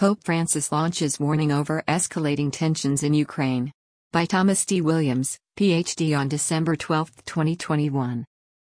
Pope Francis launches warning over escalating tensions in Ukraine. By Thomas D. Williams, Ph.D. on December 12, 2021.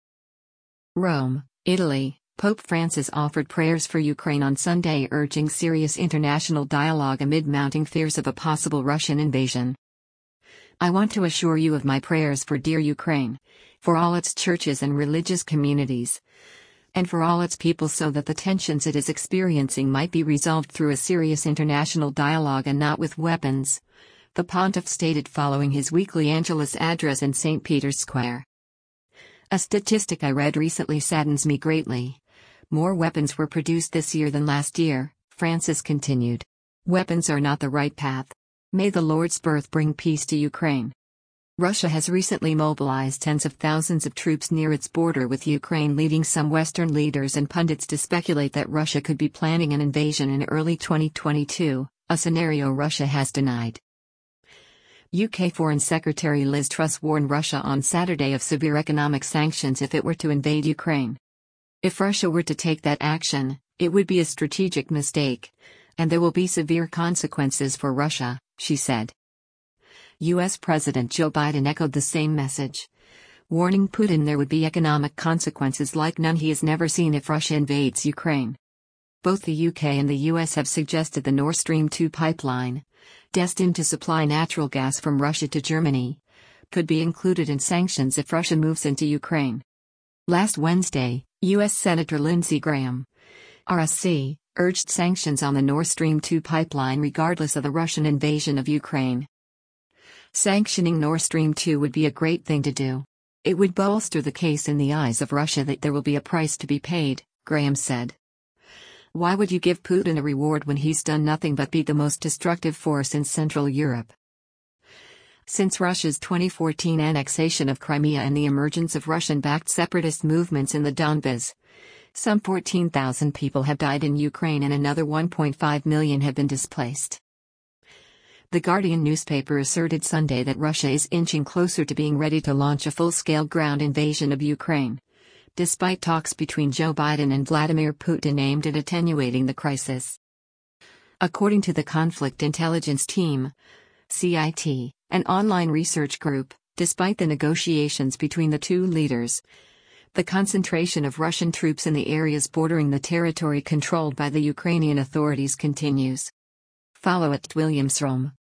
Rome, Italy. Pope Francis offered prayers for Ukraine on Sunday, urging serious international dialogue amid mounting fears of a possible Russian invasion. I want to assure you of my prayers for dear Ukraine, for all its churches and religious communities, and for all its people, so that the tensions it is experiencing might be resolved through a serious international dialogue and not with weapons, the pontiff stated following his weekly Angelus address in St. Peter's Square. A statistic I read recently saddens me greatly. More weapons were produced this year than last year, Francis continued. Weapons are not the right path. May the Lord's birth bring peace to Ukraine. Russia has recently mobilized tens of thousands of troops near its border with Ukraine, leading some Western leaders and pundits to speculate that Russia could be planning an invasion in early 2022, a scenario Russia has denied. UK Foreign Secretary Liz Truss warned Russia on Saturday of severe economic sanctions if it were to invade Ukraine. If Russia were to take that action, it would be a strategic mistake, and there will be severe consequences for Russia, she said. U.S. President Joe Biden echoed the same message, warning Putin there would be economic consequences like none he has never seen if Russia invades Ukraine. Both the UK and the US have suggested the Nord Stream 2 pipeline, destined to supply natural gas from Russia to Germany, could be included in sanctions if Russia moves into Ukraine. Last Wednesday, U.S. Senator Lindsey Graham, RSC, urged sanctions on the Nord Stream 2 pipeline regardless of the Russian invasion of Ukraine. Sanctioning Nord Stream 2 would be a great thing to do. It would bolster the case in the eyes of Russia that there will be a price to be paid, Graham said. Why would you give Putin a reward when he's done nothing but be the most destructive force in Central Europe? Since Russia's 2014 annexation of Crimea and the emergence of Russian-backed separatist movements in the Donbas, some 14,000 people have died in Ukraine and another 1.5 million have been displaced. The Guardian newspaper asserted Sunday that Russia is inching closer to being ready to launch a full-scale ground invasion of Ukraine, despite talks between Joe Biden and Vladimir Putin aimed at attenuating the crisis. According to the Conflict Intelligence Team, CIT, an online research group, despite the negotiations between the two leaders, the concentration of Russian troops in the areas bordering the territory controlled by the Ukrainian authorities continues. Follow @WilliamsRome.